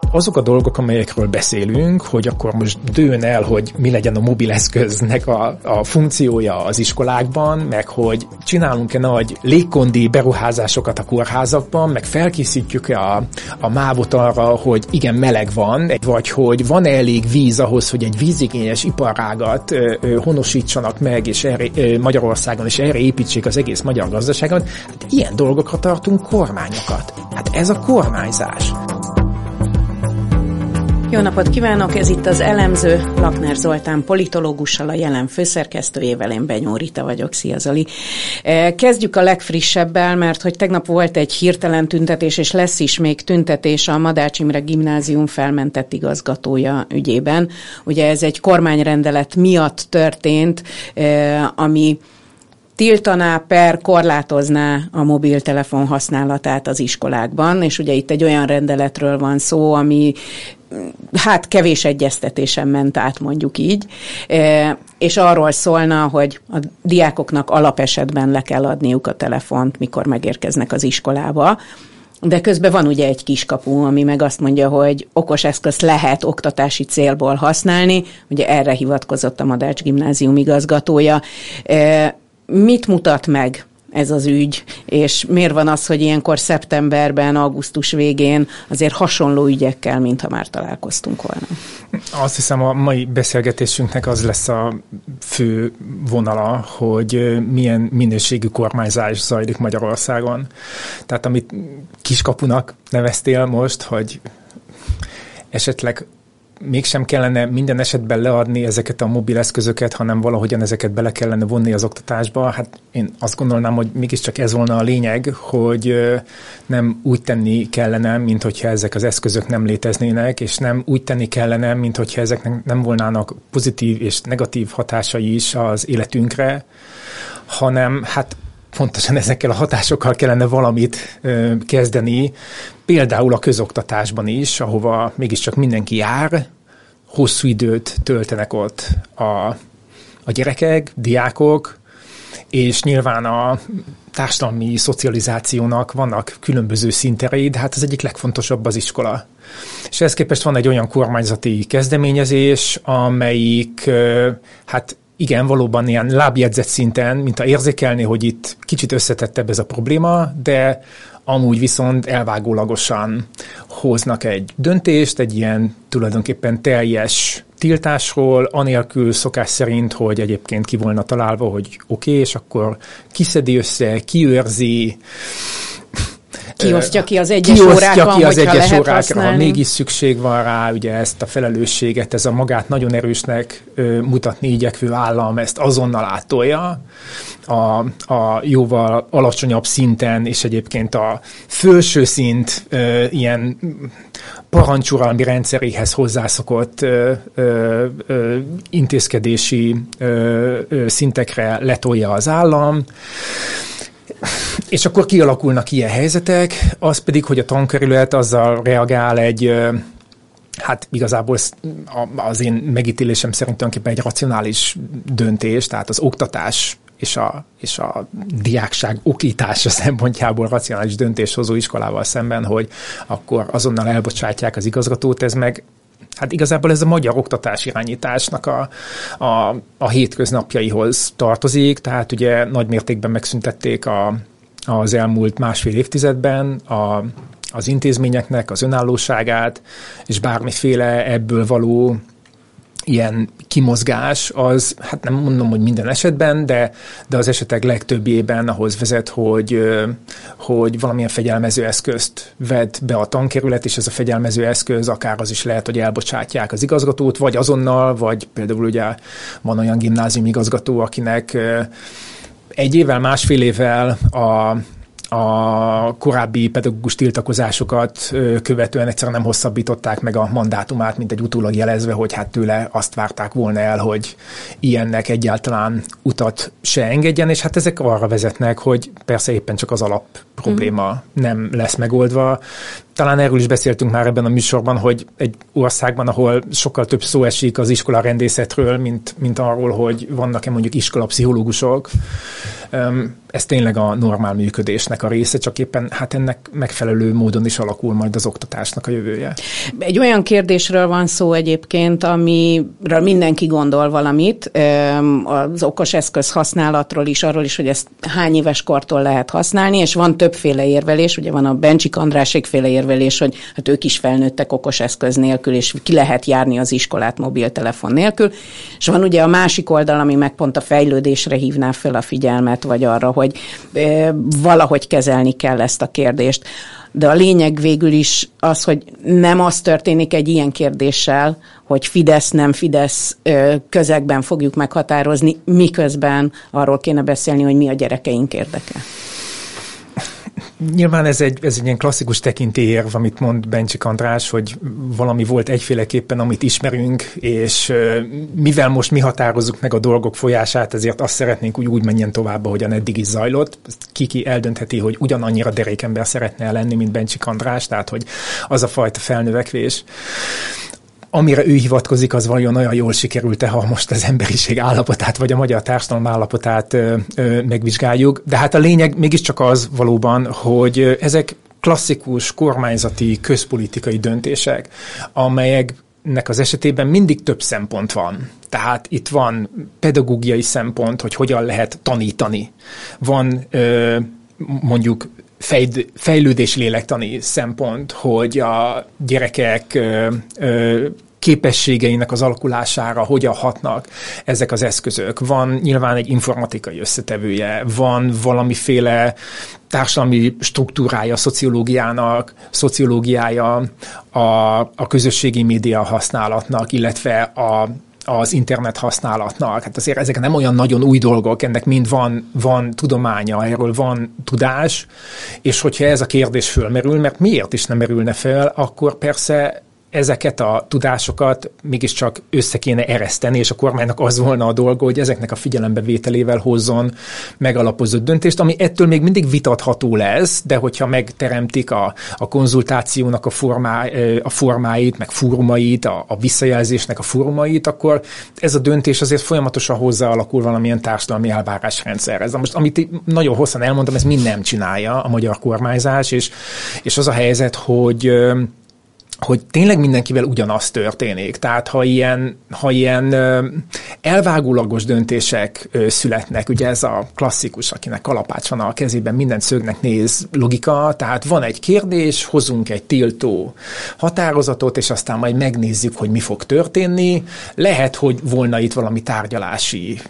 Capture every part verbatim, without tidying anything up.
azok a dolgok, amelyekről beszélünk, hogy akkor most dőn el, hogy mi legyen a mobileszköznek a, a funkciója az iskolákban, meg hogy csinálunk-e nagy légkondi beruházásokat a kórházakban, meg felkészítjük-e a, a mávot arra, hogy igen, meleg van, vagy hogy van-e elég víz ahhoz, hogy egy vízigényes iparágat ö, ö, honosítsanak meg, és erre, ö, Magyarországon, és erre építsék az egész magyar gazdaságot. Hát ilyen dolgokra tartunk kormányokat. Hát ez a kormányzás. Jó napot kívánok! Ez itt az Elemző, Lakner Zoltán politológussal, a Jelen főszerkesztőjével, én Benyó Rita vagyok. Szia, Zoli! Kezdjük a legfrissebbel, mert hogy tegnap volt egy hirtelen tüntetés, és lesz is még tüntetés a Madács Imre Gimnázium felmentett igazgatója ügyében. Ugye ez egy kormányrendelet miatt történt, ami tiltaná per korlátozná a mobiltelefon használatát az iskolákban, és ugye itt egy olyan rendeletről van szó, ami hát kevés egyeztetésen ment át, mondjuk így, e, és arról szólna, hogy a diákoknak alapesetben le kell adniuk a telefont, mikor megérkeznek az iskolába. De közben van ugye egy kiskapu, ami meg azt mondja, hogy okos eszközt lehet oktatási célból használni, ugye erre hivatkozott a Madács Gimnázium igazgatója. E, mit mutat meg ez az ügy, és miért van az, hogy ilyenkor szeptemberben, augusztus végén azért hasonló ügyekkel, mintha már találkoztunk volna? Azt hiszem, a mai beszélgetésünknek az lesz a fő vonala, hogy milyen minőségű kormányzás zajlik Magyarországon. Tehát amit kiskapunak neveztél most, hogy esetleg mégsem kellene minden esetben leadni ezeket a mobileszközöket, hanem valahogyan ezeket bele kellene vonni az oktatásba. Hát én azt gondolnám, hogy mégiscsak ez volna a lényeg, hogy nem úgy tenni kellene, mint hogyha ezek az eszközök nem léteznének, és nem úgy tenni kellene, mint hogyha ezeknek nem volnának pozitív és negatív hatásai is az életünkre, hanem hát pontosan ezekkel a hatásokkal kellene valamit ö, kezdeni, például a közoktatásban is, ahova mégiscsak mindenki jár, hosszú időt töltenek ott a, a gyerekek, diákok, és nyilván a társadalmi szocializációnak vannak különböző szinterei, de hát az egyik legfontosabb az iskola. És ehhez képest van egy olyan kormányzati kezdeményezés, amelyik ö, hát igen, valóban ilyen lábjegyzet szinten, mint a érzékelni, hogy itt kicsit összetettebb ez a probléma, de amúgy viszont elvágólagosan hoznak egy döntést, egy ilyen tulajdonképpen teljes tiltásról, anélkül szokás szerint, hogy egyébként ki volna találva, hogy oké, okay, és akkor kiszedi össze, kiőrzi, Kiosztja ki az egyes órákon, ki az hogyha egyes lehet órákra, használni. Ha mégis szükség van rá, ugye ezt a felelősséget, ez a magát nagyon erősnek ö, mutatni igyekvő állam ezt azonnal áttolja a, a jóval alacsonyabb szinten, és egyébként a felső szint ö, ilyen parancsuralmi rendszeréhez hozzászokott ö, ö, ö, intézkedési ö, ö, szintekre letolja az állam. És akkor kialakulnak ilyen helyzetek, az pedig, hogy a tankerület azzal reagál egy, hát igazából az én megítélésem szerint tulajdonképpen egy racionális döntés, tehát az oktatás és a, és a diákság okítása szempontjából racionális döntéshozó iskolával szemben, hogy akkor azonnal elbocsátják az igazgatót, ez meg hát igazából ez a magyar oktatás irányításnak a, a, a hétköznapjaihoz tartozik, tehát ugye nagy mértékben megszüntették a, az elmúlt másfél évtizedben a, az intézményeknek az önállóságát, és bármiféle ebből való ilyen kimozgás, az, hát nem mondom, hogy minden esetben, de, de az esetek legtöbbjében ahhoz vezet, hogy, hogy valamilyen fegyelmező eszközt ved be a tankerület, és ez a fegyelmező eszköz akár az is lehet, hogy elbocsátják az igazgatót, vagy azonnal, vagy például ugye van olyan gimnázium igazgató, akinek egy évvel, másfél évvel a a korábbi pedagógus tiltakozásokat követően egyszerűen nem hosszabbították meg a mandátumát, mint egy utólag jelezve, hogy hát tőle azt várták volna el, hogy ilyennek egyáltalán utat se engedjen, és hát ezek arra vezetnek, hogy persze éppen csak az alap probléma mm. nem lesz megoldva. Talán erről is beszéltünk már ebben a műsorban, hogy egy országban, ahol sokkal több szó esik az iskolarendészetről, mint, mint arról, hogy vannak-e mondjuk iskolapszichológusok, Ez tényleg a normál működésnek a része, csak éppen hát ennek megfelelő módon is alakul majd az oktatásnak a jövője. Egy olyan kérdésről van szó egyébként, amiről mindenki gondol valamit, az okos eszköz használatról is, arról is, hogy ezt hány éves kortól lehet használni, és van többféle érvelés, ugye van a Bencsik Andrásékféle érvelés, hogy hát ők is felnőttek okos eszköz nélkül, és ki lehet járni az iskolát mobiltelefon nélkül, és van ugye a másik oldal, ami meg pont a fejlődésre hívná fel a figyelmet, vagy arra, hogy e, valahogy kezelni kell ezt a kérdést. De a lényeg végül is az, hogy nem az történik egy ilyen kérdéssel, hogy Fidesz, nem Fidesz közegben fogjuk meghatározni, miközben arról kéne beszélni, hogy mi a gyerekeink érdeke. Nyilván ez egy, ez egy ilyen klasszikus tekintélyérv, amit mond Bencsik András, hogy valami volt egyféleképpen, amit ismerünk, és mivel most mi határozzuk meg a dolgok folyását, ezért azt szeretnénk, hogy úgy menjen tovább, ahogyan eddig is zajlott. Kiki eldöntheti, hogy ugyanannyira derékember szeretne lenni, mint Bencsik András, tehát hogy az a fajta felnövekvés, amire ő hivatkozik, az vajon olyan jól sikerült-e, ha most az emberiség állapotát, vagy a magyar társadalom állapotát ö, ö, megvizsgáljuk. De hát a lényeg mégiscsak az valóban, hogy ezek klasszikus kormányzati, közpolitikai döntések, amelyeknek az esetében mindig több szempont van. Tehát itt van pedagógiai szempont, hogy hogyan lehet tanítani. Van ö, mondjuk fejlődés lélektani szempont, hogy a gyerekek ö, ö, képességeinek az alakulására hogyan hatnak ezek az eszközök. Van nyilván egy informatikai összetevője, van valamiféle társadalmi struktúrája, szociológiának, szociológiája a, a közösségi média használatnak, illetve a az internet használatnak. Hát azért ezek nem olyan nagyon új dolgok, ennek mind van, van tudománya, erről van tudás, és hogyha ez a kérdés fölmerül, mert miért is nem merülne fel, akkor persze ezeket a tudásokat mégiscsak össze kéne ereszteni, és a kormánynak az volna a dolga, hogy ezeknek a figyelembevételével hozzon megalapozott döntést, ami ettől még mindig vitatható lesz, de hogyha megteremtik a, a konzultációnak a, formá, a formáit, meg fórumait, a, a visszajelzésnek a fórumait, akkor ez a döntés azért folyamatosan hozzáalakul valamilyen társadalmi elvárásrendszerhez. Most, amit nagyon hosszan elmondtam, ez mind nem csinálja a magyar kormányzás, és, és az a helyzet, hogy hogy tényleg mindenkivel ugyanaz történik. Tehát ha ilyen, ha ilyen elvágólagos döntések születnek, ugye ez a klasszikus, akinek kalapács van a kezében, minden szögnek néz logika, tehát van egy kérdés, hozunk egy tiltó határozatot, és aztán majd megnézzük, hogy mi fog történni. Lehet, hogy volna itt valami tárgyalási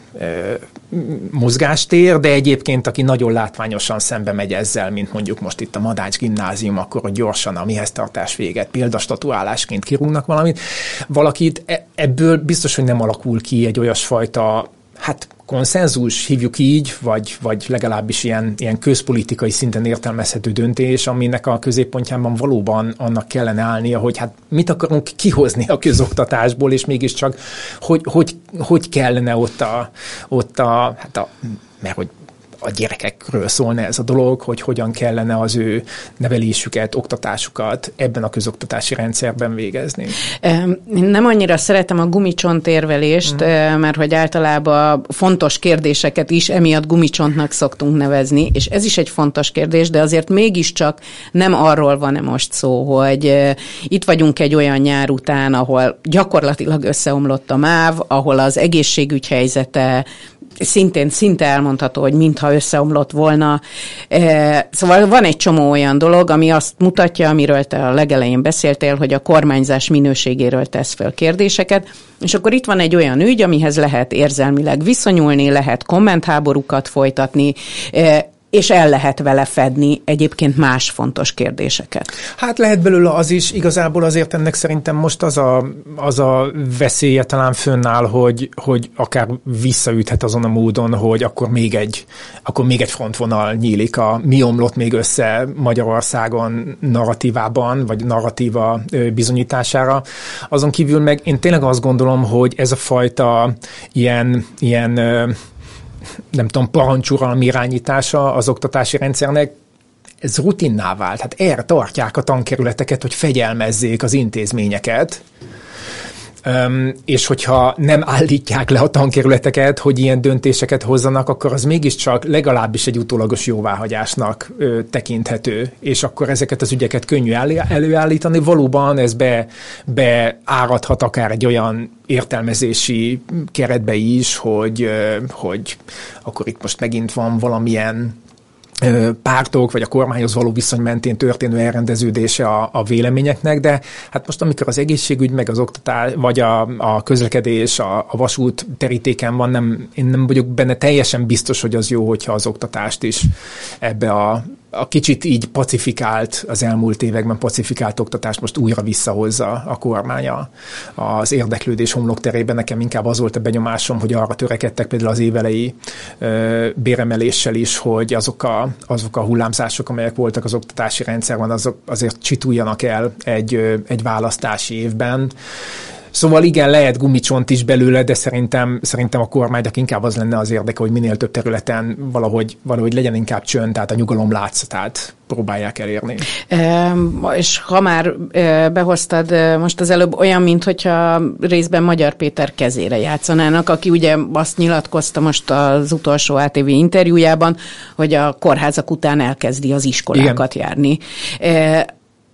mozgástér, de egyébként, aki nagyon látványosan szembe megy ezzel, mint mondjuk most itt a Madács gimnázium, akkor hogy gyorsan a mihez tartás véget, példastatuálásként kirúgnak valamit. Valakit ebből biztos, hogy nem alakul ki egy olyasfajta, hát konszenzus, hívjuk így, vagy, vagy legalábbis ilyen, ilyen közpolitikai szinten értelmezhető döntés, aminek a középpontjában valóban annak kellene állnia, hogy hát mit akarunk kihozni a közoktatásból, és mégiscsak hogy, hogy, hogy kellene ott a, ott a, hát a, mert hogy a gyerekekről szólna ez a dolog, hogy hogyan kellene az ő nevelésüket, oktatásukat ebben a közoktatási rendszerben végezni. Én nem annyira szeretem a gumicsontérvelést, mm. mert hogy általában fontos kérdéseket is emiatt gumicsontnak szoktunk nevezni, és ez is egy fontos kérdés, de azért mégiscsak nem arról van-e most szó, hogy itt vagyunk egy olyan nyár után, ahol gyakorlatilag összeomlott a MÁV, ahol az egészségügy helyzete szintén szinte elmondható, hogy mintha összeomlott volna. Szóval van egy csomó olyan dolog, ami azt mutatja, amiről te a legelején beszéltél, hogy a kormányzás minőségéről tesz fel kérdéseket, és akkor itt van egy olyan ügy, amihez lehet érzelmileg viszonyulni, lehet kommentháborúkat folytatni, és el lehet vele fedni egyébként más fontos kérdéseket. Hát lehet belőle az is, igazából azért ennek szerintem most az a, az a veszélye talán fönnáll, hogy, hogy akár visszaüthet azon a módon, hogy akkor még egy, akkor még egy frontvonal nyílik, a mi omlott még össze Magyarországon narratívában, vagy narratíva bizonyítására. Azon kívül meg én tényleg azt gondolom, hogy ez a fajta ilyen, ilyen nem tudom, parancsuralmi irányítása az oktatási rendszernek, ez rutinná vált. Hát erre tartják a tankerületeket, hogy fegyelmezzék az intézményeket. Um, és hogyha nem állítják le a tankerületeket, hogy ilyen döntéseket hozzanak, akkor az mégiscsak legalábbis egy utólagos jóváhagyásnak ö, tekinthető, és akkor ezeket az ügyeket könnyű elő, előállítani. Valóban ez be, beáradhat akár egy olyan értelmezési keretbe is, hogy, ö, hogy akkor itt most megint van valamilyen pártok, vagy a kormányhoz való viszony mentén történő elrendeződése a, a véleményeknek, de hát most amikor az egészségügy, meg az oktatás, vagy a, a közlekedés, a, a vasút terítéken van, nem, én nem vagyok benne teljesen biztos, hogy az jó, hogyha az oktatást is ebbe a, a kicsit így pacifikált, az elmúlt években pacifikált oktatást most újra visszahozza a kormánya az érdeklődés homlokterében. Nekem inkább az volt a benyomásom, hogy arra törekedtek például az évelei ö, béremeléssel is, hogy azok a, azok a hullámzások, amelyek voltak az oktatási rendszerben, azok azért csituljanak el egy, ö, egy választási évben. Szóval igen, lehet gumicsont is belőle, de szerintem, szerintem a kormánynak inkább az lenne az érdeke, hogy minél több területen valahogy, valahogy legyen inkább csönd, tehát a nyugalom látszatát próbálják elérni. E, és ha már e, behoztad e, most az előbb olyan, minthogyha részben Magyar Péter kezére játszanának, aki ugye azt nyilatkozta most az utolsó á té vé interjújában, hogy a kórházak után elkezdi az iskolákat igen. járni. E,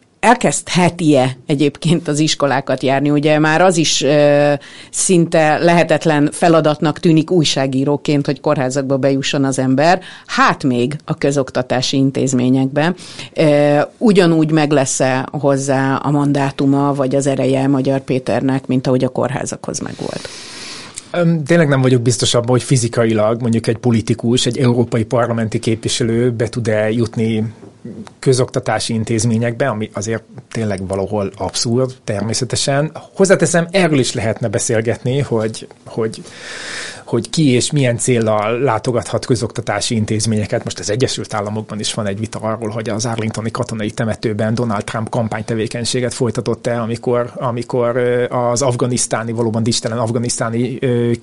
Elkezdheti-e egyébként az iskolákat járni? Ugye már az is e, szinte lehetetlen feladatnak tűnik újságíróként, hogy kórházakba bejusson az ember, hát még a közoktatási intézményekbe. E, ugyanúgy meg lesz-e hozzá a mandátuma, vagy az ereje Magyar Péternek, mint ahogy a kórházakhoz megvolt? Tényleg nem vagyok biztos abban, hogy fizikailag mondjuk egy politikus, egy európai parlamenti képviselő be tud-e jutni közoktatási intézményekbe, ami azért tényleg valahol abszurd, természetesen. Hozzáteszem, erről is lehetne beszélgetni, hogy, hogy, hogy ki és milyen céllal látogathat közoktatási intézményeket. Most az Egyesült Államokban is van egy vita arról, hogy az Arlingtoni katonai temetőben Donald Trump kampánytevékenységet folytatott-e, amikor, amikor az afganisztáni, valóban dicstelen afganisztáni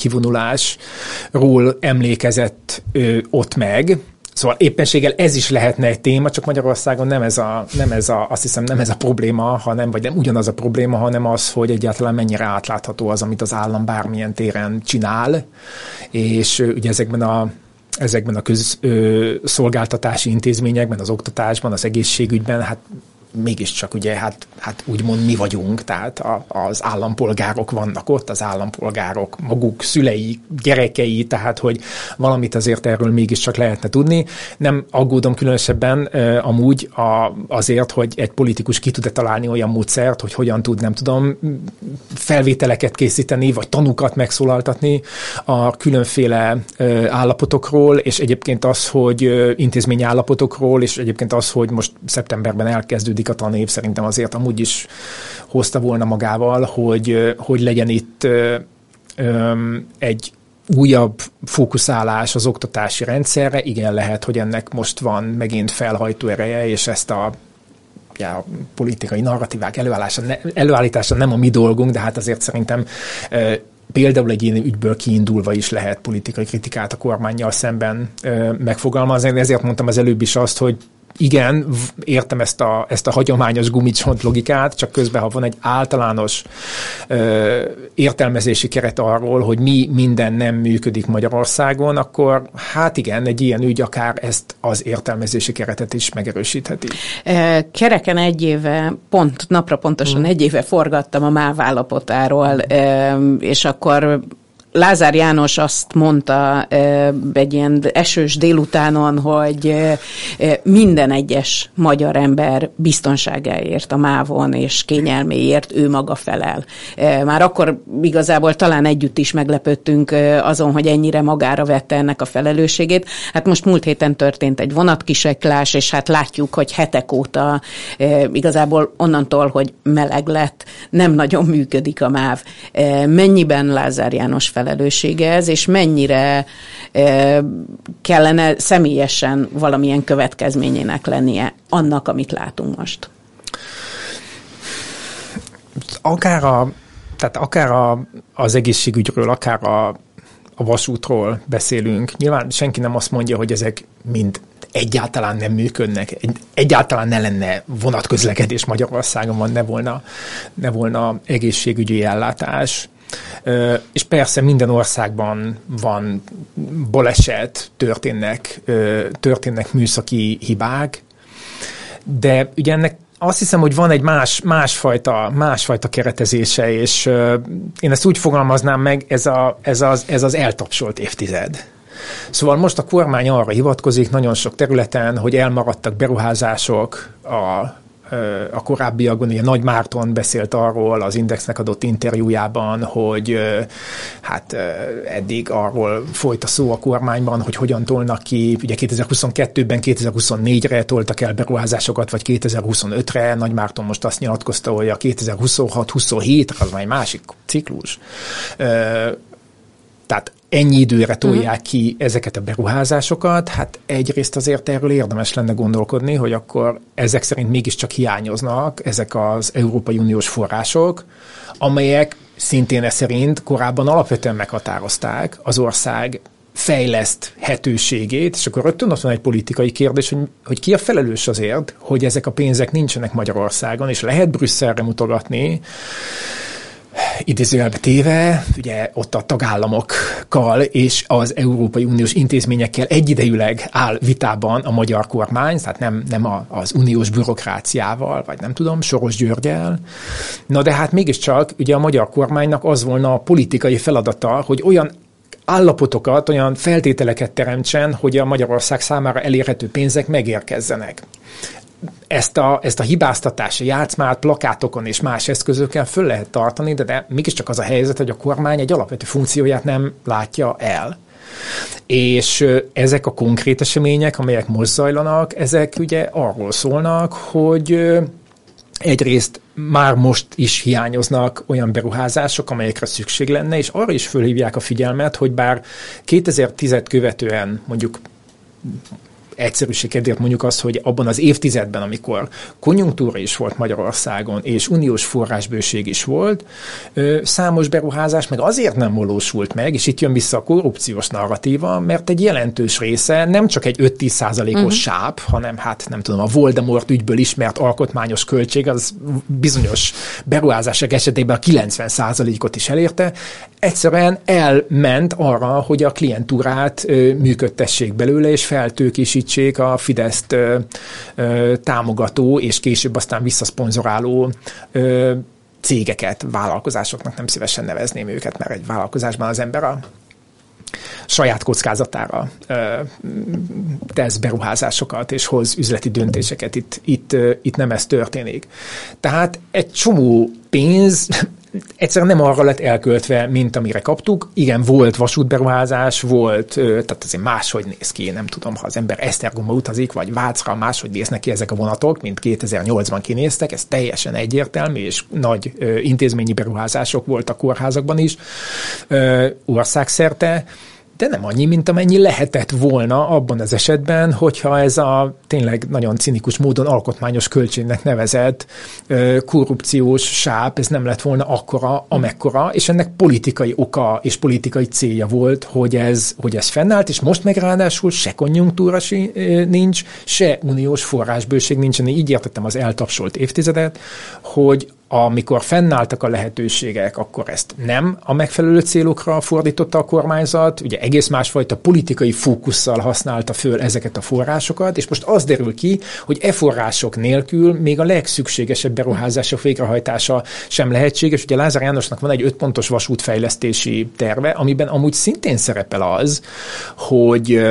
kivonulásról emlékezett ott meg. Szóval éppenséggel ez is lehetne egy téma, csak Magyarországon nem ez a, nem ez a, azt hiszem nem ez a probléma, hanem, vagy nem ugyanaz a probléma, hanem az, hogy egyáltalán mennyire átlátható az, amit az állam bármilyen téren csinál, és ugye ezekben a ezekben a közszolgáltatási intézményekben, az oktatásban, az egészségügyben, hát mégiscsak ugye, hát, hát úgymond mi vagyunk, tehát a, az állampolgárok vannak ott, az állampolgárok maguk, szülei, gyerekei, tehát hogy valamit azért erről mégiscsak lehetne tudni. Nem aggódom különösebben uh, amúgy a, azért, hogy egy politikus ki tud-e találni olyan módszert, hogy hogyan tud, nem tudom, felvételeket készíteni, vagy tanúkat megszólaltatni a különféle uh, állapotokról, és egyébként az, hogy uh, intézményi állapotokról, és egyébként az, hogy most szeptemberben elkezdődik a tanév, szerintem azért amúgy is hozta volna magával, hogy, hogy legyen itt ö, ö, egy újabb fókuszálás az oktatási rendszerre. Igen, lehet, hogy ennek most van megint felhajtó ereje, és ezt a ja, politikai narratívák előállítása, ne, előállítása nem a mi dolgunk, de hát azért szerintem ö, például egy ilyen ügyből kiindulva is lehet politikai kritikát a kormánnyal szemben ö, megfogalmazni. Ezért mondtam az előbb is azt, hogy igen, értem ezt a, ezt a hagyományos gumicsont logikát, csak közben, ha van egy általános ö, értelmezési keret arról, hogy mi minden nem működik Magyarországon, akkor hát igen, egy ilyen ügy akár ezt az értelmezési keretet is megerősítheti. Kereken egy éve, pont napra pontosan hmm. egy éve forgattam a MÁV állapotáról, és akkor Lázár János azt mondta egy ilyen esős délutánon, hogy minden egyes magyar ember biztonságáért a mávon és kényelméért ő maga felel. Már akkor igazából talán együtt is meglepődtünk azon, hogy ennyire magára vette ennek a felelősségét. Hát most múlt héten történt egy vonatkisiklás, és hát látjuk, hogy hetek óta igazából onnantól, hogy meleg lett, nem nagyon működik a máv. Mennyiben Lázár János felelőssége ez, és mennyire e, kellene személyesen valamilyen következményének lennie annak, amit látunk most? Akár, a, tehát akár a, az egészségügyről, akár a, a vasútról beszélünk. Nyilván senki nem azt mondja, hogy ezek mind egyáltalán nem működnek, egy, egyáltalán ne lenne vonatközlekedés Magyarországon, van, ne volna, ne volna egészségügyi ellátás. Uh, és persze minden országban van baleset, történnek, uh, történnek műszaki hibák, de ugye ennek azt hiszem, hogy van egy más, másfajta, másfajta keretezése, és uh, én ezt úgy fogalmaznám meg, ez, a, ez, az, ez az eltapsolt évtized. Szóval most a kormány arra hivatkozik nagyon sok területen, hogy elmaradtak beruházások a A korábbiakban ugye Nagy Márton beszélt arról az Indexnek adott interjújában, hogy hát eddig arról folyt a szó a kormányban, hogy hogyan tolnak ki, ugye kétezer-huszonkettőben, kétezer-huszonnégyre toltak el beruházásokat, vagy kétezer-huszonötre. Nagy Márton most azt nyilatkozta, hogy a kétezer-huszonhat-huszonhétre az már egy másik ciklus. Tehát ennyi időre tolják ki ezeket a beruházásokat, hát egyrészt azért erről érdemes lenne gondolkodni, hogy akkor ezek szerint mégiscsak hiányoznak ezek az Európai Uniós források, amelyek szintén ez szerint korábban alapvetően meghatározták az ország fejleszthetőségét, és akkor rögtön ott van egy politikai kérdés, hogy, hogy ki a felelős azért, hogy ezek a pénzek nincsenek Magyarországon, és lehet Brüsszelre mutogatni, idézőjelbe téve, ugye ott a tagállamokkal és az Európai Uniós intézményekkel egyidejűleg áll vitában a magyar kormány, tehát nem, nem a, az uniós bürokráciával, vagy nem tudom, Soros Györggyel. Na de hát mégiscsak ugye a magyar kormánynak az volna a politikai feladata, hogy olyan állapotokat, olyan feltételeket teremtsen, hogy a Magyarország számára elérhető pénzek megérkezzenek. Ezt a, ezt a hibáztatási játszmát plakátokon és más eszközökkel föl lehet tartani, de, de mégiscsak az a helyzet, hogy a kormány egy alapvető funkcióját nem látja el. És ezek a konkrét események, amelyek most zajlanak, ezek ugye arról szólnak, hogy egyrészt már most is hiányoznak olyan beruházások, amelyekre szükség lenne, és arra is fölhívják a figyelmet, hogy bár kétezer-tízet követően mondjuk egyszerűség kedvéért mondjuk azt, hogy abban az évtizedben, amikor konjunktúra is volt Magyarországon, és uniós forrásbőség is volt, számos beruházás meg azért nem valósult meg, és itt jön vissza a korrupciós narratíva, mert egy jelentős része nem csak egy öt-tíz százalékos uh-huh. sáp, hanem hát nem tudom, a Voldemort ügyből ismert alkotmányos költség, az bizonyos beruházások esetében a kilencven százalékot is elérte, egyszerűen elment arra, hogy a klientúrát működtessék belőle, és feltőkésítsék a Fideszt ö, ö, támogató, és később aztán visszaszponzoráló ö, cégeket, vállalkozásoknak nem szívesen nevezném őket, mert egy vállalkozásban az ember a saját kockázatára ö, tesz beruházásokat, és hoz üzleti döntéseket. Itt, itt, ö, itt nem ez történik. Tehát egy csomó pénz egyszerűen nem arra lett elköltve, mint amire kaptuk. Igen, volt vasútberuházás, volt, tehát azért máshogy néz ki, nem tudom, ha az ember Esztergomba utazik, vagy Vácra, máshogy néznek ki ezek a vonatok, mint kétezer-nyolcban kinéztek, ez teljesen egyértelmű, és nagy ö, intézményi beruházások voltak kórházakban is, ö, országszerte, de nem annyi, mint amennyi lehetett volna abban az esetben, hogyha ez a tényleg nagyon cinikus módon alkotmányos költségnek nevezett ö, korrupciós sáp, ez nem lett volna akkora, amekkora, és ennek politikai oka és politikai célja volt, hogy ez, hogy ez fennállt, és most meg ráadásul se konjunktúra nincs, se uniós forrásbőség nincsen. Így értettem az eltapsolt évtizedet, hogy amikor fennálltak a lehetőségek, akkor ezt nem a megfelelő célokra fordította a kormányzat, ugye egész másfajta politikai fókusszal használta föl ezeket a forrásokat, és most az derül ki, hogy e források nélkül még a legszükségesebb beruházások végrehajtása sem lehetséges. Ugye Lázár Jánosnak van egy ötpontos vasútfejlesztési terve, amiben amúgy szintén szerepel az, hogy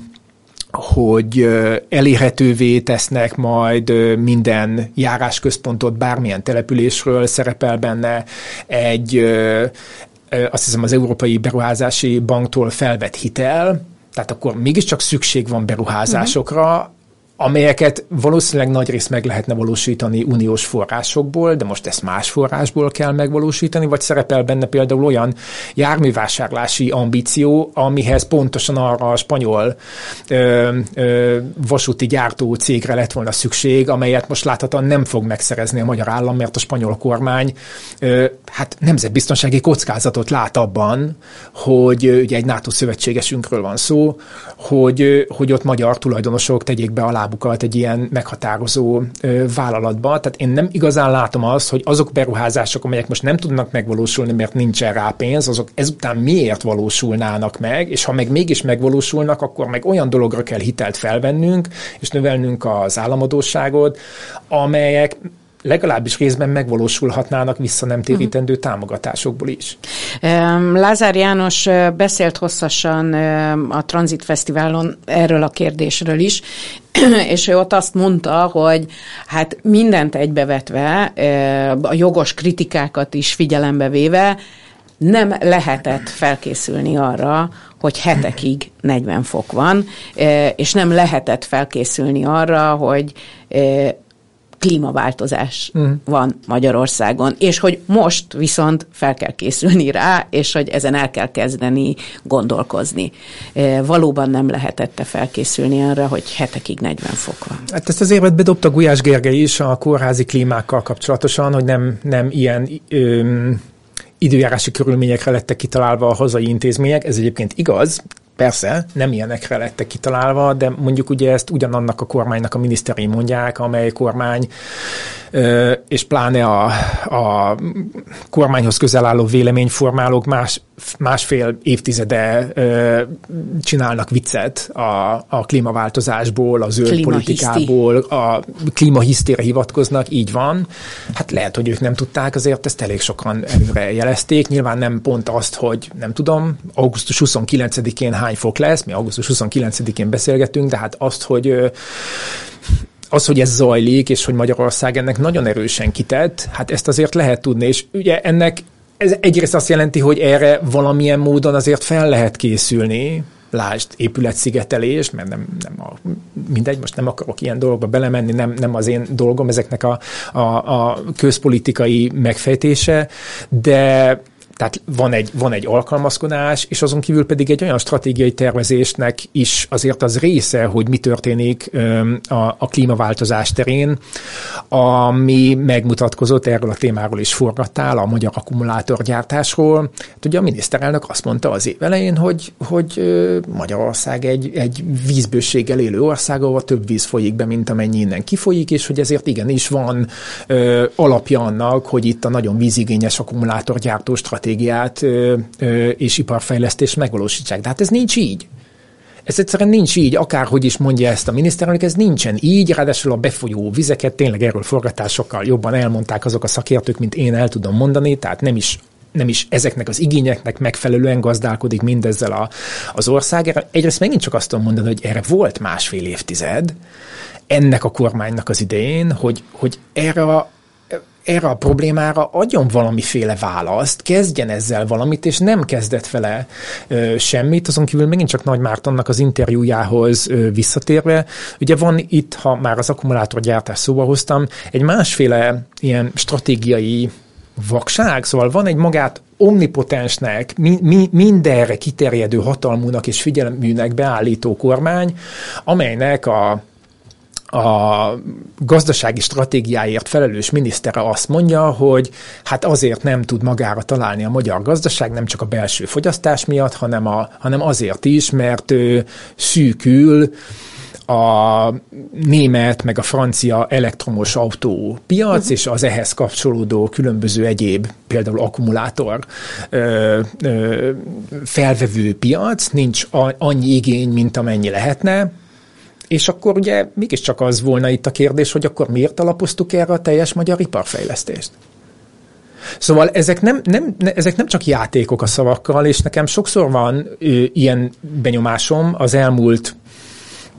hogy elérhetővé tesznek majd minden járásközpontot bármilyen településről, szerepel benne egy, azt hiszem az Európai Beruházási Banktól felvett hitel, tehát akkor mégiscsak szükség van beruházásokra, amelyeket valószínűleg nagyrészt meg lehetne valósítani uniós forrásokból, de most ezt más forrásból kell megvalósítani, vagy szerepel benne például olyan járművásárlási ambíció, amihez pontosan arra a spanyol ö, ö, vasúti gyártó cégre lett volna szükség, amelyet most láthatóan nem fog megszerezni a magyar állam, mert a spanyol kormány ö, hát nemzetbiztonsági kockázatot lát abban, hogy ugye egy NATO szövetségesünkről van szó, hogy, hogy ott magyar tulajdonosok tegyék be a lábukat egy ilyen meghatározó ö, vállalatba. Tehát én nem igazán látom azt, hogy azok beruházások, amelyek most nem tudnak megvalósulni, mert nincsen rá pénz, azok ezután miért valósulnának meg, és ha meg mégis megvalósulnak, akkor meg olyan dologra kell hitelt felvennünk, és növelnünk az államadósságot, amelyek legalábbis részben megvalósulhatnának vissza nem térítendő támogatásokból is. Lázár János beszélt hosszasan a Transit Fesztiválon erről a kérdésről is, és ő ott azt mondta, hogy hát mindent egybevetve, a jogos kritikákat is figyelembe véve, nem lehetett felkészülni arra, hogy hetekig negyven fok van, és nem lehetett felkészülni arra, hogy klímaváltozás mm. van Magyarországon, és hogy most viszont fel kell készülni rá, és hogy ezen el kell kezdeni gondolkozni. E, valóban nem lehetett felkészülni arra, hogy hetekig negyven fok van. Hát ezt az évet bedobta Gulyás Gergely is a kórházi klímákkal kapcsolatosan, hogy nem, nem ilyen öm, időjárási körülményekre lettek kitalálva a hazai intézmények. Ez egyébként igaz, persze, nem ilyenekre lettek kitalálva, de mondjuk ugye ezt ugyanannak a kormánynak a miniszterei mondják, amely kormány, és pláne a, a kormányhoz közel álló véleményformálók más, másfél évtizede csinálnak viccet a, a klímaváltozásból, a zöld politikából, a klímahisztére hivatkoznak, így van. Hát lehet, hogy ők nem tudták, azért ezt elég sokan előre jelezték. Nyilván nem pont azt, hogy nem tudom, augusztus huszonkilencedikén hány fok lesz, mi augusztus huszonkilencedikén beszélgetünk, de hát azt, hogy az, hogy ez zajlik, és hogy Magyarország ennek nagyon erősen kitett, hát ezt azért lehet tudni, és ugye ennek ez egyrészt azt jelenti, hogy erre valamilyen módon azért fel lehet készülni, lásd épületszigetelés, mert nem, nem a, mindegy, most nem akarok ilyen dolgokba belemenni, nem, nem az én dolgom ezeknek a, a, a közpolitikai megfejtése, de tehát van egy, van egy alkalmazkodás, és azon kívül pedig egy olyan stratégiai tervezésnek is azért az része, hogy mi történik a, a klímaváltozás terén, ami megmutatkozott, erről a témáról is forgattál, a magyar akkumulátorgyártásról. Hát ugye a miniszterelnök azt mondta az év elején, hogy, hogy Magyarország egy, egy vízbőséggel élő ország, ahol több víz folyik be, mint amennyi innen kifolyik, és hogy ezért igenis van ö, alapja annak, hogy itt a nagyon vízigényes akkumulátorgyártó stratégiát ö, ö, és iparfejlesztést megvalósítsák. De hát ez nincs így. Ez egyszerűen nincs így, akárhogy is mondja ezt a miniszterelnök, ez nincsen így, ráadásul a befolyó vizeket tényleg erről forgatásokkal jobban elmondták azok a szakértők, mint én el tudom mondani, tehát nem is nem is ezeknek az igényeknek megfelelően gazdálkodik mindezzel a, az ország. Egyrészt megint csak azt tudom mondani, hogy erre volt másfél évtized ennek a kormánynak az idején, hogy, hogy erre a erre a problémára adjon valamiféle választ, kezdjen ezzel valamit, és nem kezdett vele ö, semmit, azon kívül megint csak Nagy Mártonnak az interjújához ö, visszatérve. Ugye van itt, ha már az akkumulátorgyártás szóba hoztam, egy másféle ilyen stratégiai vakság, szóval van egy magát omnipotensnek, mi, mi, mindenre kiterjedő hatalmúnak és figyelműnek beállító kormány, amelynek a a gazdasági stratégiáért felelős minisztere azt mondja, hogy hát azért nem tud magára találni a magyar gazdaság, nem csak a belső fogyasztás miatt, hanem, a, hanem azért is, mert ő szűkül a német meg a francia elektromos autópiac, uh-huh. és az ehhez kapcsolódó különböző egyéb, például akkumulátor ö, ö, felvevő piac, nincs a, annyi igény, mint amennyi lehetne. És akkor ugye mégiscsak az volna itt a kérdés, hogy akkor miért alapoztuk erre a teljes magyar iparfejlesztést? Szóval ezek nem, nem, ezek nem csak játékok a szavakkal, és nekem sokszor van ö, ilyen benyomásom az elmúlt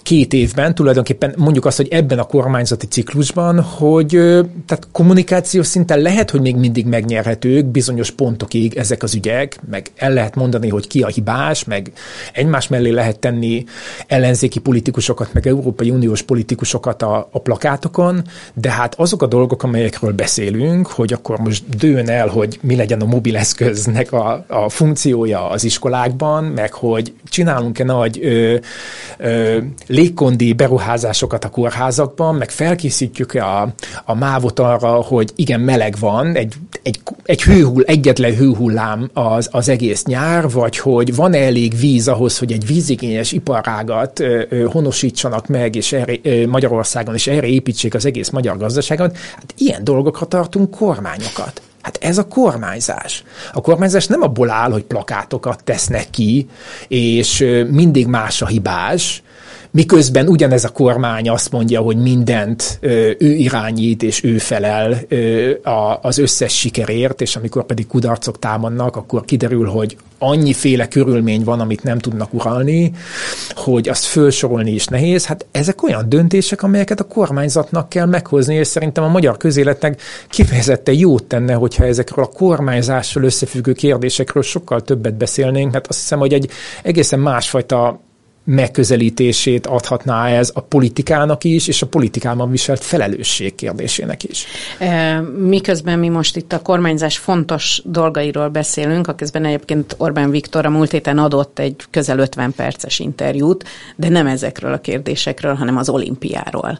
két évben, tulajdonképpen mondjuk azt, hogy ebben a kormányzati ciklusban, hogy tehát kommunikációs szinten lehet, hogy még mindig megnyerhetők bizonyos pontokig ezek az ügyek, meg el lehet mondani, hogy ki a hibás, meg egymás mellé lehet tenni ellenzéki politikusokat, meg Európai Uniós politikusokat a, a plakátokon, de hát azok a dolgok, amelyekről beszélünk, hogy akkor most dőn el, hogy mi legyen a mobileszköznek a, a funkciója az iskolákban, meg hogy csinálunk-e nagy ö, ö, légkondi beruházásokat a kórházakban, meg felkészítjük-e a, a mávot arra, hogy igen, meleg van, egy, egy, egy hőhull, egyetlen hőhullám az, az egész nyár, vagy hogy van-e elég víz ahhoz, hogy egy vízigényes iparágat ö, ö, honosítsanak meg, és erre, ö, Magyarországon, és erre építsék az egész magyar gazdaságot. Hát ilyen dolgokra tartunk kormányokat. Hát ez a kormányzás. A kormányzás nem abból áll, hogy plakátokat tesznek ki, és mindig más a hibás, miközben ugyanez a kormány azt mondja, hogy mindent ő irányít, és ő felel az összes sikerért, és amikor pedig kudarcok támadnak, akkor kiderül, hogy annyiféle körülmény van, amit nem tudnak uralni, hogy azt felsorolni is nehéz. Hát ezek olyan döntések, amelyeket a kormányzatnak kell meghozni, és szerintem a magyar közéletnek kifejezetten jót tenne, hogyha ezekről a kormányzással összefüggő kérdésekről sokkal többet beszélnénk, mert azt hiszem, hogy egy egészen másfajta megközelítését adhatná ez a politikának is, és a politikában viselt felelősség kérdésének is. Miközben mi most itt a kormányzás fontos dolgairól beszélünk, aközben egyébként Orbán Viktor a múlt héten adott egy közel ötven perces interjút, de nem ezekről a kérdésekről, hanem az olimpiáról.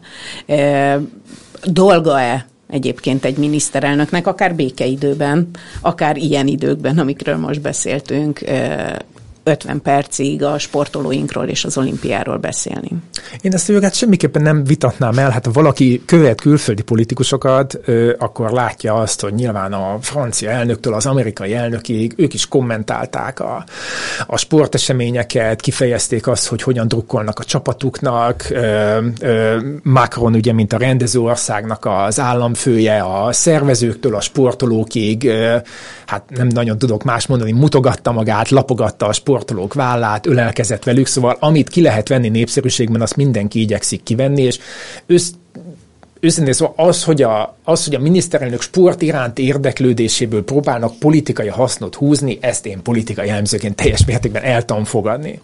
Dolga-e egyébként egy miniszterelnöknek, akár békeidőben, akár ilyen időkben, amikről most beszéltünk, ötven percig a sportolóinkról és az olimpiáról beszélni. Én ezt a jogát semmiképpen nem vitatnám el. Hát ha valaki követ külföldi politikusokat, akkor látja azt, hogy nyilván a francia elnöktől az amerikai elnökig ők is kommentálták a, a sporteseményeket, kifejezték azt, hogy hogyan drukkolnak a csapatuknak. Macron ugye, mint a rendező országnak az államfője, a szervezőktől a sportolókig, hát nem nagyon tudok más mondani, mutogatta magát, lapogatta a sport sportolók vállát, ölelkezett velük, szóval amit ki lehet venni népszerűségben, azt mindenki igyekszik kivenni, és ősz, őszintén szóval az, hogy a, az, hogy a miniszterelnök sport iránti érdeklődéséből próbálnak politikai hasznot húzni, ezt én politikai elemzőként teljes mértékben el tudom fogadni.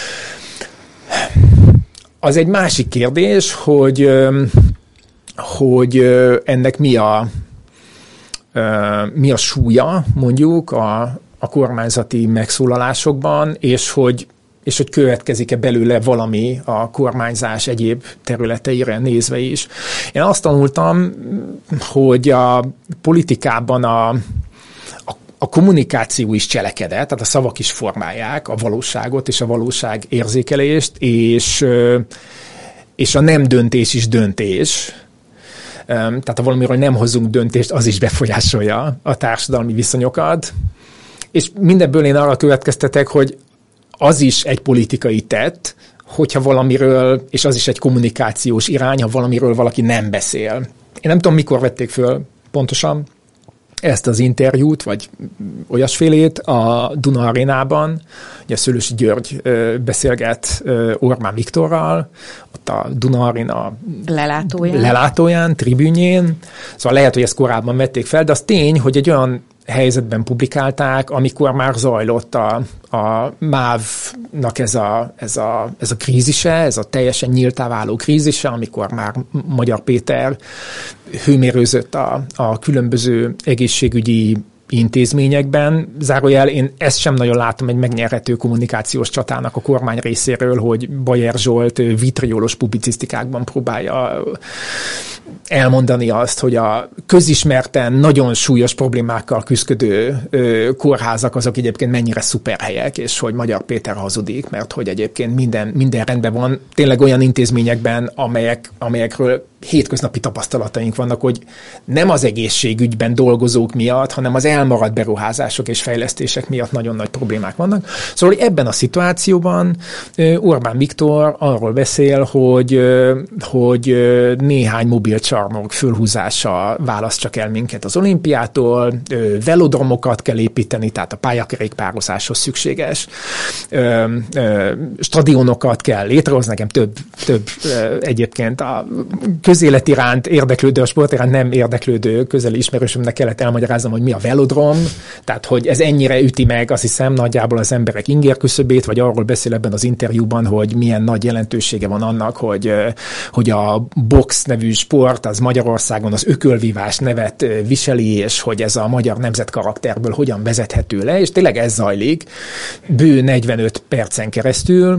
Az egy másik kérdés, hogy, hogy ennek mi a, mi a súlya, mondjuk, a a kormányzati megszólalásokban, és hogy, és hogy következik-e belőle valami a kormányzás egyéb területeire nézve is. Én azt tanultam, hogy a politikában a, a, a kommunikáció is cselekedet, tehát a szavak is formálják a valóságot és a valóság érzékelést, és, és a nem döntés is döntés. Tehát ha valamiről nem hozunk döntést, az is befolyásolja a társadalmi viszonyokat. És mindebből én arra következtetek, hogy az is egy politikai tett, hogyha valamiről, és az is egy kommunikációs irány, ha valamiről valaki nem beszél. Én nem tudom, mikor vették föl pontosan ezt az interjút, vagy olyasfélét a Duna Arénában. Ugye Szőlősi György beszélget Orbán Viktorral, ott a Duna Aréna lelátóján, lelátóján tribünjén. Szóval lehet, hogy ezt korábban vették fel, de az tény, hogy egy olyan helyzetben publikálták, amikor már zajlott a, a MÁV-nak ez a, ez, a, ez a krízise, ez a teljesen nyíltá váló krízise, amikor már Magyar Péter hőmérőzött a, a különböző egészségügyi intézményekben. Zárójel, én ezt sem nagyon látom egy megnyerhető kommunikációs csatának a kormány részéről, hogy Bajer Zsolt vitriolos publicisztikákban próbálja elmondani azt, hogy a közismerten nagyon súlyos problémákkal küzdő kórházak azok egyébként mennyire szuperhelyek, és hogy Magyar Péter hazudik, mert hogy egyébként minden, minden rendben van, tényleg olyan intézményekben, amelyek, amelyekről hétköznapi tapasztalataink vannak, hogy nem az egészségügyben dolgozók miatt, hanem az elmaradt beruházások és fejlesztések miatt nagyon nagy problémák vannak. Szóval ebben a szituációban Orbán Viktor arról beszél, hogy, hogy néhány mobil repülőcsarnok fölhúzása választ csak el minket az olimpiától, velodromokat kell építeni, tehát a pályakerékpározáshoz szükséges, stadionokat kell létrehozni, nekem több, több egyébként a közélet iránt érdeklődő, a sport iránt nem érdeklődő közeli ismerősömnek kellett elmagyaráznom, hogy mi a velodrom, tehát hogy ez ennyire üti meg, azt hiszem, nagyjából az emberek ingérküszöbét, vagy arról beszél ebben az interjúban, hogy milyen nagy jelentősége van annak, hogy, hogy a box nevű sport az Magyarországon az ökölvívás nevet viseli, és hogy ez a magyar nemzetkarakterből hogyan vezethető le, és tényleg ez zajlik bő negyvenöt percen keresztül,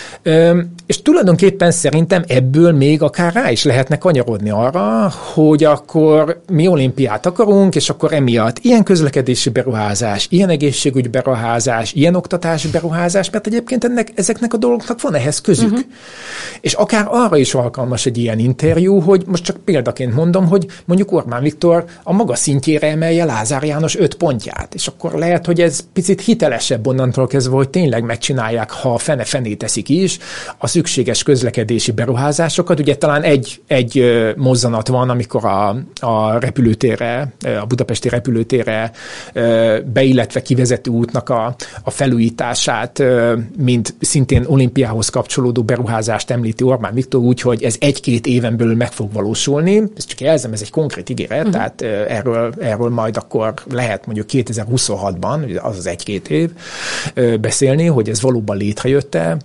és tulajdonképpen szerintem ebből még akár rá is lehetne kanyarodni arra, hogy akkor mi olimpiát akarunk, és akkor emiatt ilyen közlekedési beruházás, ilyen egészségügyi beruházás, ilyen oktatási beruházás, mert egyébként ennek, ezeknek a dolgoknak van ehhez közük. Uh-huh. És akár arra is alkalmas egy ilyen interjú, hogy most csak példaként mondom, hogy mondjuk Orbán Viktor a maga szintjére emelje Lázár János öt pontját, és akkor lehet, hogy ez picit hitelesebb onnantól kezdve, hogy tényleg megcsinálják, ha fene-fené teszik is, a szükséges közlekedési beruházásokat. Ugye talán egy, egy mozzanat van, amikor a, a repülőtérre, a budapesti repülőtérre beilletve kivezető útnak a, a felújítását, mint szintén olimpiához kapcsolódó beruházást említi Orbán Viktor úgy, hogy ez egy-két éven belül meg fog valósulni. Ez csak jelzem, ez egy konkrét ígéret, uh-huh. tehát erről, erről majd akkor lehet mondjuk kétezer-huszonhatban, az az egy-két év beszélni, hogy ez valóban létrejött-e.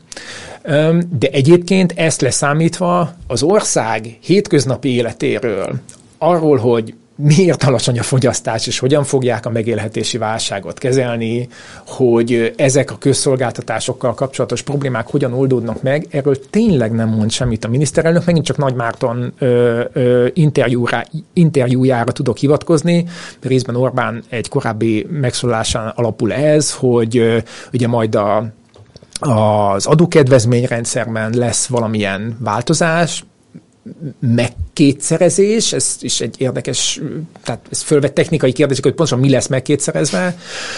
De egyébként ezt leszámítva az ország hétköznapi életéről, arról, hogy miért alacsony a fogyasztás, és hogyan fogják a megélhetési válságot kezelni, hogy ezek a közszolgáltatásokkal kapcsolatos problémák hogyan oldódnak meg, erről tényleg nem mond semmit a miniszterelnök, megint csak Nagy Márton ö, ö, interjúra, interjújára tudok hivatkozni, részben Orbán egy korábbi megszólalásán alapul ez, hogy ö, ugye majd a az adókedvezményrendszerben lesz valamilyen változás, megkétszerezés, ez is egy érdekes, tehát ez fölvett technikai kérdések, hogy pontosan mi lesz megkétszerezve,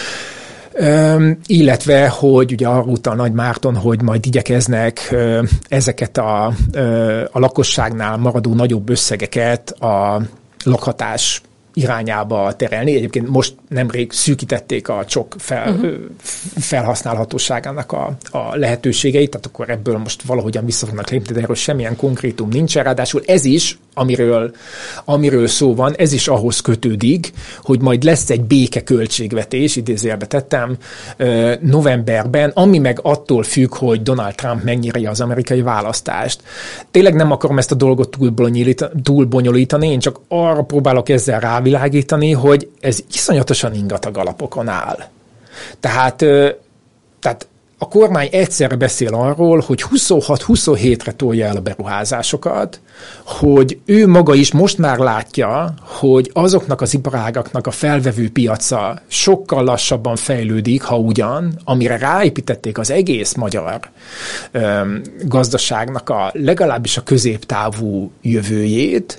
Üm, illetve, hogy ugye arra utal Nagy Márton, hogy majd igyekeznek ö, ezeket a, ö, a lakosságnál maradó nagyobb összegeket a lakhatás irányába terelni. Egyébként most nemrég szűkítették a csok fel, uh-huh. felhasználhatóságának a, a lehetőségeit, tehát akkor ebből most valahogyan vissza fognak lépni, de erről semmilyen konkrétum nincs. Ráadásul ez is, amiről, amiről szó van, ez is ahhoz kötődik, hogy majd lesz egy békeköltségvetés, idézőjelbe tettem, novemberben, ami meg attól függ, hogy Donald Trump megnyeri az amerikai választást. Tényleg nem akarom ezt a dolgot túlbonyolítani, én csak arra próbálok ezzel rávilágítani, hogy ez iszonyatosan ingatag alapokon áll. Tehát, tehát a kormány egyszerre beszél arról, hogy huszonhat-huszonhétre tolja el a beruházásokat, hogy ő maga is most már látja, hogy azoknak az iparágaknak a felvevő piaca sokkal lassabban fejlődik, ha ugyan, amire ráépítették az egész magyar öm, gazdaságnak a legalábbis a középtávú jövőjét.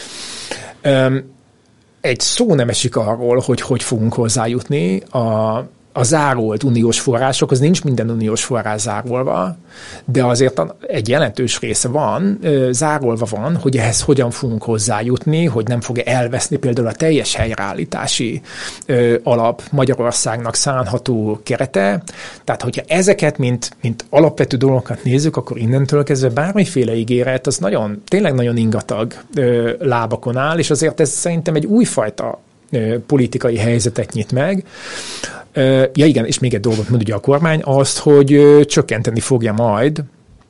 Öm, egy szó nem esik arról, hogy hogy fogunk hozzájutni a a zárolt uniós források, az nincs minden uniós forrás zárolva, de azért egy jelentős része van, zárolva van, hogy ehhez hogyan fogunk hozzájutni, hogy nem fog elveszni például a teljes helyreállítási alap Magyarországnak szánható kerete. Tehát, hogyha ezeket, mint, mint alapvető dolgokat nézzük, akkor innentől kezdve bármiféle ígéret, az nagyon, tényleg nagyon ingatag lábakon áll, és azért ez szerintem egy újfajta politikai helyzetet nyit meg. Ja igen, és még egy dolgot mond ugye a kormány, azt, hogy csökkenteni fogja majd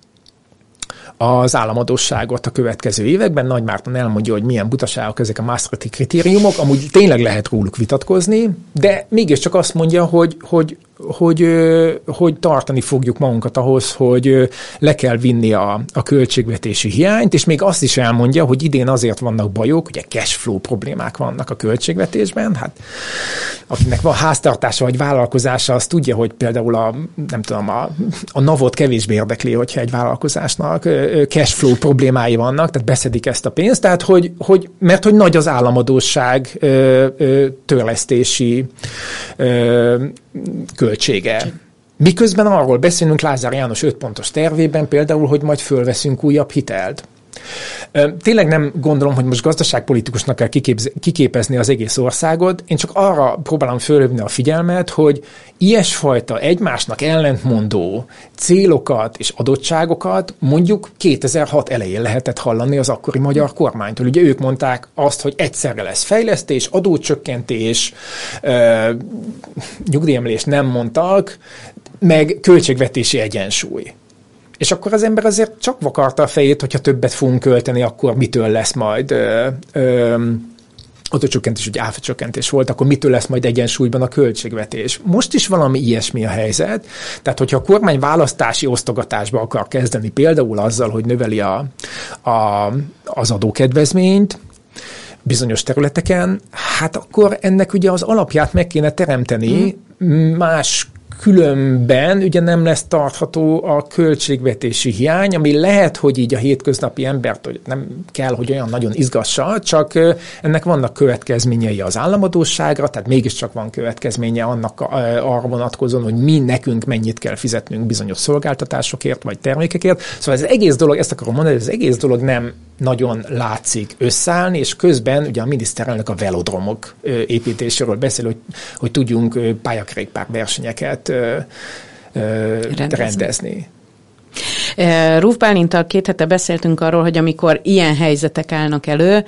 az államadósságot a következő években. Nagy Márton elmondja, hogy milyen butaságok ezek a Maastrichti kritériumok, amúgy tényleg lehet róluk vitatkozni, de mégiscsak azt mondja, hogy, hogy, hogy, hogy tartani fogjuk magunkat ahhoz, hogy le kell vinni a, a költségvetési hiányt, és még azt is elmondja, hogy idén azért vannak bajok, ugye cash flow problémák vannak a költségvetésben, hát akinek van háztartása vagy vállalkozása, az tudja, hogy például a, nem tudom, a, a navot kevésbé érdekli, hogyha egy vállalkozásnak cash flow problémái vannak, tehát beszedik ezt a pénzt, tehát hogy, hogy, mert hogy nagy az államadósság törlesztési költsége. Miközben arról beszélünk Lázár János öt pontos tervében például, hogy majd fölveszünk újabb hitelt. Tényleg nem gondolom, hogy most gazdaságpolitikusnak kell kiképz- kiképezni az egész országot. Én csak arra próbálom fölhívni a figyelmet, hogy ilyesfajta egymásnak ellentmondó célokat és adottságokat mondjuk kétezer-hat elején lehetett hallani az akkori magyar kormánytól. Ugye ők mondták azt, hogy egyszerre lesz fejlesztés, adócsökkentés, ö, nyugdíjemelést nem mondtak, meg költségvetési egyensúly. És akkor az ember azért csak vakarta a fejét, hogyha többet fogunk költeni, akkor mitől lesz majd ö, ö, adócsökkentés, ugye áfacsökkentés volt, akkor mitől lesz majd egyensúlyban a költségvetés. Most is valami ilyesmi a helyzet, tehát hogyha a kormány választási osztogatásba akar kezdeni, például azzal, hogy növeli a, a, az adókedvezményt bizonyos területeken, hát akkor ennek ugye az alapját meg kéne teremteni, hmm. más különben ugye nem lesz tartható a költségvetési hiány, ami lehet, hogy így a hétköznapi embert hogy nem kell, hogy olyan nagyon izgassa, csak ennek vannak következményei az államadósságra, tehát mégiscsak van következménye annak arra vonatkozóan, hogy mi nekünk mennyit kell fizetnünk bizonyos szolgáltatásokért vagy termékekért. Szóval ez egész dolog, ezt akarom mondani, hogy ez egész dolog nem nagyon látszik összeállni, és közben ugye a miniszterelnök a velodromok építéséről beszél, hogy, hogy tudjunk pályakerékpár versenyeket rendezni. rendezni. Ruf Bálinttal két hete beszéltünk arról, hogy amikor ilyen helyzetek állnak elő,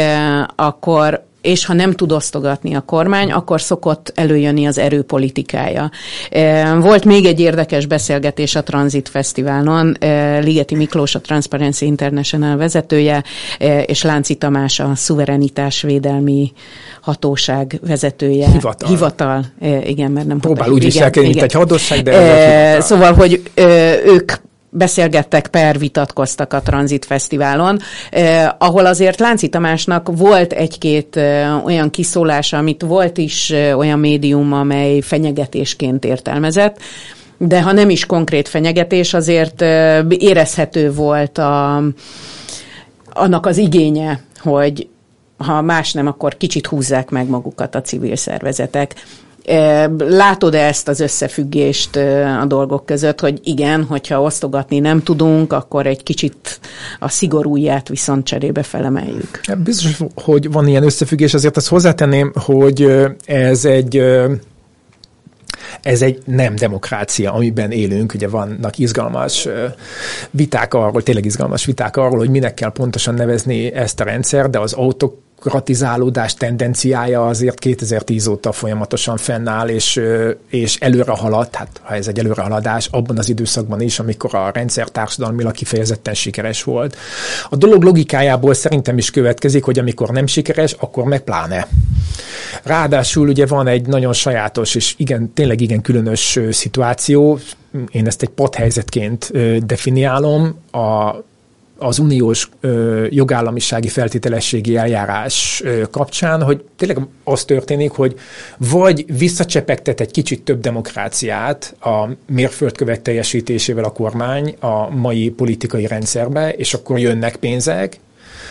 akkor és ha nem tud osztogatni a kormány, akkor szokott előjönni az erőpolitikája. Volt még egy érdekes beszélgetés a Transit Fesztiválon, Ligeti Miklós, a Transparency International vezetője, és Lánci Tamás, a Szuverenitásvédelmi Hatóság vezetője. Hivatal. Hivatal. Igen, mert nem... Próbál úgy viselkedni, mint egy hadosság, de e, Szóval, hogy ők beszélgettek, pervitatkoztak a Transit Fesztiválon, eh, ahol azért Lánci Tamásnak volt egy-két eh, olyan kiszólása, amit volt is eh, olyan médium, amely fenyegetésként értelmezett, de ha nem is konkrét fenyegetés, azért eh, érezhető volt a, annak az igénye, hogy ha más nem, akkor kicsit húzzák meg magukat a civil szervezetek. Látod-e ezt az összefüggést a dolgok között, hogy igen, hogyha osztogatni nem tudunk, akkor egy kicsit a szigorúját viszont cserébe felemeljük? Biztos, hogy van ilyen összefüggés, azért azt hozzátenném, hogy ez egy... Ez egy nem demokrácia, amiben élünk, ugye vannak izgalmas viták arról, tényleg izgalmas viták arról, hogy minek kell pontosan nevezni ezt a rendszer, de az autokratizálódás tendenciája azért kétezer-tíz óta folyamatosan fennáll, és, és előre halad, hát ha ez egy előrehaladás, abban az időszakban is, amikor a rendszer társadalmilag kifejezetten sikeres volt. A dolog logikájából szerintem is következik, hogy amikor nem sikeres, akkor meg pláne. Ráadásul ugye van egy nagyon sajátos, és igen, tényleg igen különös szituáció, én ezt egy padhelyzetként definiálom, a az uniós ö, jogállamisági feltételességi eljárás ö, kapcsán, hogy tényleg az történik, hogy vagy visszacsepegtet egy kicsit több demokráciát a mérföldkövek teljesítésével a kormány a mai politikai rendszerbe, és akkor jönnek pénzek,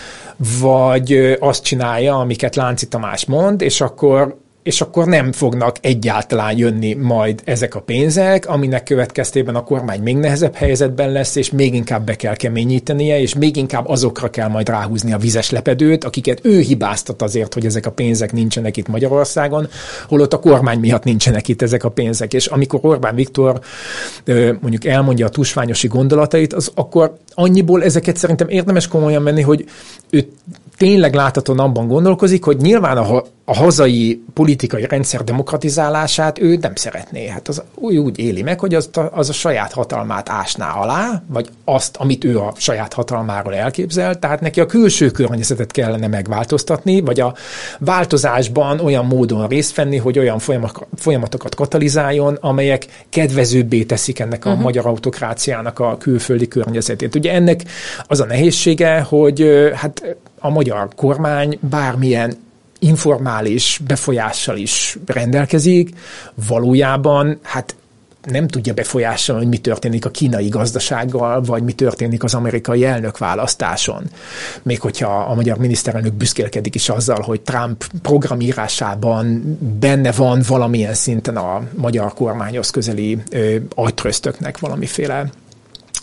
vagy ö, azt csinálja, amiket Lánci Tamás mond, és akkor és akkor nem fognak egyáltalán jönni majd ezek a pénzek, aminek következtében a kormány még nehezebb helyzetben lesz, és még inkább be kell keményítenie, és még inkább azokra kell majd ráhúzni a vizes lepedőt, akiket ő hibáztat azért, hogy ezek a pénzek nincsenek itt Magyarországon, holott a kormány miatt nincsenek itt ezek a pénzek. És amikor Orbán Viktor mondjuk elmondja a tusványosi gondolatait, az akkor annyiból ezeket szerintem érdemes komolyan menni, hogy ő tényleg láthatóan abban gondolkozik, hogy nyilván a, a hazai politikai rendszer demokratizálását ő nem szeretné. Hát az úgy, úgy éli meg, hogy az a, az a saját hatalmát ásná alá, vagy azt, amit ő a saját hatalmáról elképzel, tehát neki a külső környezetet kellene megváltoztatni, vagy a változásban olyan módon részt venni, hogy olyan folyamatokat katalizáljon, amelyek kedvezőbbé teszik ennek a uh-huh. magyar autokráciának a külföldi környezetét. Ugye ennek az a nehézsége, hogy hát a magyar kormány bármilyen informális befolyással is rendelkezik, valójában hát nem tudja befolyásolni, hogy mi történik a kínai gazdasággal, vagy mi történik az amerikai elnökválasztáson. Még hogyha a magyar miniszterelnök büszkélkedik is azzal, hogy Trump programírásában benne van valamilyen szinten a magyar kormányhoz közeli ö, agytröztöknek valamiféle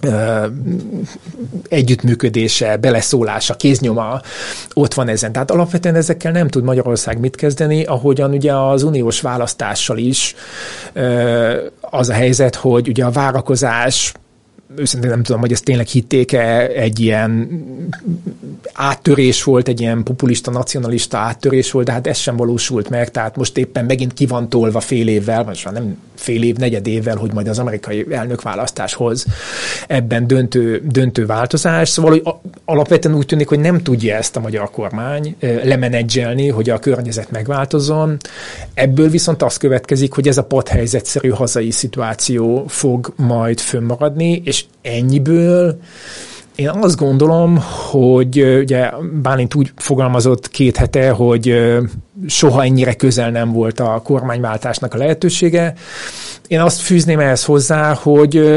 együttműködése, beleszólása, kéznyoma ott van ezen. Tehát alapvetően ezekkel nem tud Magyarország mit kezdeni, ahogyan ugye az uniós választással is az a helyzet, hogy ugye a várakozás, őszintén nem tudom, hogy ezt tényleg hitték-e, egy ilyen áttörés volt, egy ilyen populista, nacionalista áttörés volt, de hát ez sem valósult meg, tehát most éppen megint ki van tolva fél évvel, vagy nem fél év, negyed évvel, hogy majd az amerikai elnökválasztáshoz ebben döntő, döntő változás. Szóval hogy alapvetően úgy tűnik, hogy nem tudja ezt a magyar kormány lemenedzselni, hogy a környezet megváltozzon. Ebből viszont az következik, hogy ez a padhelyzetszerű hazai szituáció fog majd fönnmaradni, és ennyiből én azt gondolom, hogy ugye Bálint úgy fogalmazott két hete, hogy soha ennyire közel nem volt a kormányváltásnak a lehetősége. Én azt fűzném ehhez hozzá, hogy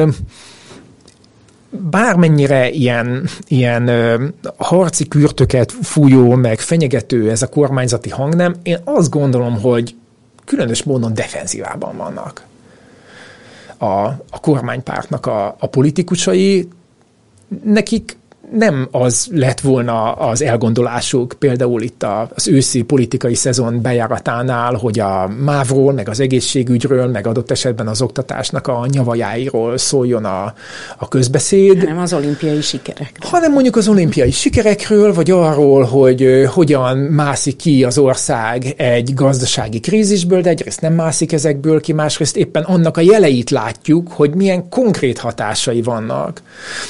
bármennyire ilyen, ilyen harci kürtöket fújó, meg fenyegető ez a kormányzati hangnem, én azt gondolom, hogy különös módon defenzívában vannak a, a kormánypártnak a, a politikusai. Nekik nem az lett volna az elgondolásuk például itt az őszi politikai szezon bejáratánál, hogy a mávról, meg az egészségügyről, meg adott esetben az oktatásnak a nyavajáiról szóljon a, a közbeszéd. Hanem az olimpiai sikerekről. Hanem mondjuk az olimpiai sikerekről, vagy arról, hogy hogyan mászik ki az ország egy gazdasági krízisből, de egyrészt nem mászik ezekből ki, másrészt éppen annak a jeleit látjuk, hogy milyen konkrét hatásai vannak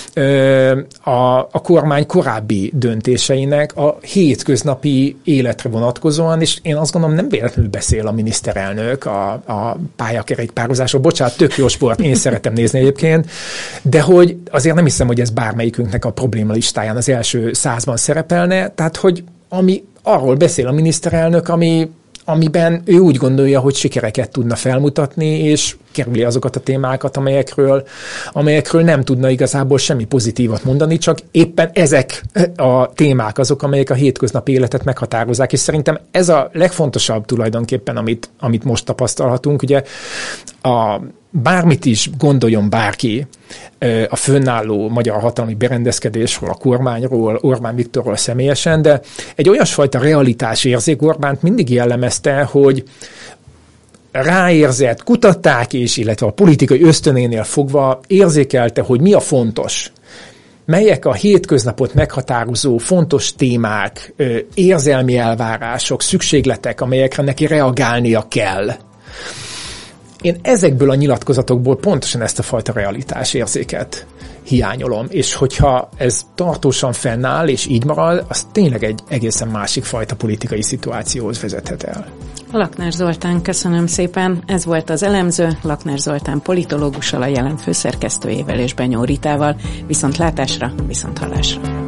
a a kormány korábbi döntéseinek a hétköznapi életre vonatkozóan, és én azt gondolom, nem véletlenül beszél a miniszterelnök a, a pályakerékpározásról. Bocsánat, tök jó sport, én szeretem nézni egyébként, de hogy azért nem hiszem, hogy ez bármelyikünknek a probléma listáján az első százban szerepelne, tehát hogy ami arról beszél a miniszterelnök, ami amiben ő úgy gondolja, hogy sikereket tudna felmutatni, és kerüli azokat a témákat, amelyekről, amelyekről nem tudna igazából semmi pozitívat mondani, csak éppen ezek a témák azok, amelyek a hétköznapi életet meghatározzák, és szerintem ez a legfontosabb tulajdonképpen, amit, amit most tapasztalhatunk. Ugye a bármit is gondoljon bárki a fönnálló magyar hatalmi berendezkedésről, a kormányról, Orbán Viktorról személyesen, de egy olyasfajta realitás érzék Orbánt mindig jellemezte, hogy ráérzett, kutatták és, illetve a politikai ösztönénél fogva érzékelte, hogy mi a fontos, melyek a hétköznapot meghatározó fontos témák, érzelmi elvárások, szükségletek, amelyekre neki reagálnia kell. Én ezekből a nyilatkozatokból pontosan ezt a fajta realitásérzéket hiányolom, és hogyha ez tartósan fennáll, és így marad, az tényleg egy egészen másik fajta politikai szituációhoz vezethet el. Lakner Zoltán, köszönöm szépen. Ez volt az Elemző, Lakner Zoltán politológussal, a Jelen főszerkesztőjével és Benyó Ritával. Viszontlátásra, viszonthallásra.